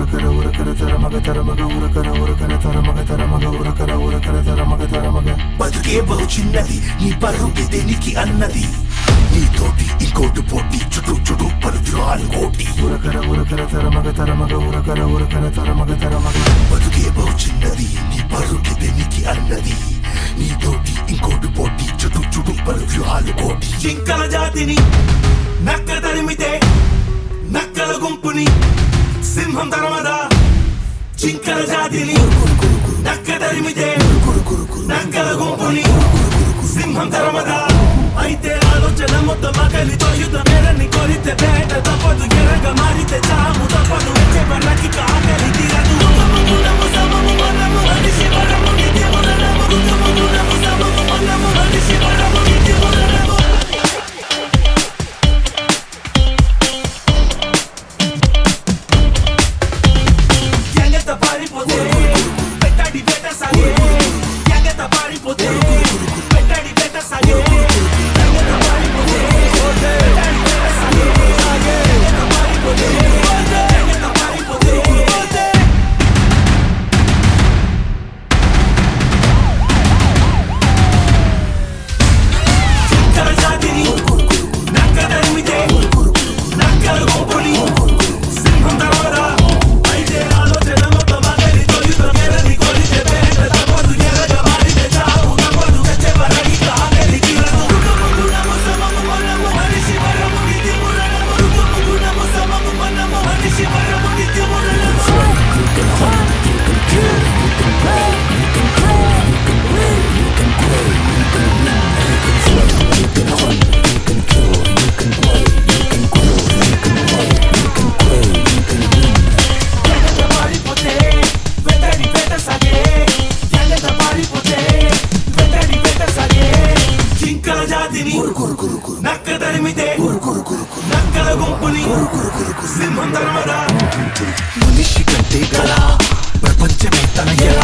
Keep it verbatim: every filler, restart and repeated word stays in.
ఉరకర ఉరకర తరమగ తరమగ ఉరకర ఉరకర తరమగ తరమగ ఉరకర ఉరకర తరమగ తరమగ బతుకే బహు చిన్నది నీ పరుగే దేనికి అన్నది నీతోటి ఇంకోటి పోటీ చుట్టూ చుట్టూ పరుద్రాలు కోటి ఉరకర ఉరకర తరమగ తరమగ ఉరకర ఉరకర తరమగ తరమగ బతుకే బహు చిన్నది నీ పరుగే దేనికి అన్నది నీతోటి ఇంకోటి పోటీ చుట్టూ చుట్టూ పరుద్రాలు కోటి జింకల జాతిని నక్క తరిమితే నక్కల గుంపుని సింహం తరమదా జింకల జాతిని నక్క తరిమితే నక్కల గుంపుని సింహం తరమదా అయితే ఆలోచన మొత్తం ఆకలితో యుద్ధ మేరని కొరితే పేట తప్పదు ఎరగ మారితే చాము తప్పదు వచ్చే పర్లకి ఆకలి తీరదు సమము మనము మనిషి వరము నిత్యము నరము సమము మనము మనిషి వరము నిత్యము నరము ఎంగత పారిపోతే పెట్టాడి పేట సాగే ఎంగత పారిపోతే పెట్టాడి పేట సాగే ఎంగత పారిపోతే పెట్టాడి పేట సాగే ఎంగత పారిపోతే ఎంగత పారిపోతే జింకల జాతిని నక్క తరిమితే నక్కల గుంపుని సింహం తరమదా అయితే ఆలోచన మొత్తం ఆకలితో యుద్ధ మేరని కొరితే పేట తప్పదు ఎరగ మారితే చావు తప్పదు వచ్చే పరగి ఆకలి తీరదు గుణము సమము మనము మనిషి వరము నిత్యము నరము గుణము సమము మనము మనిషి వరము నిత్యము నరము ఎంగత పారిపోతే వెంటడి పేట సాగే ఎంగత పారిపోతే వెంటడి పేట సాగే జింకల జాతిని నక్క తరిమితే నక్కల గుంపుని సింహం తరమదా మనిషి కంటే గల ప్రపంచమే తన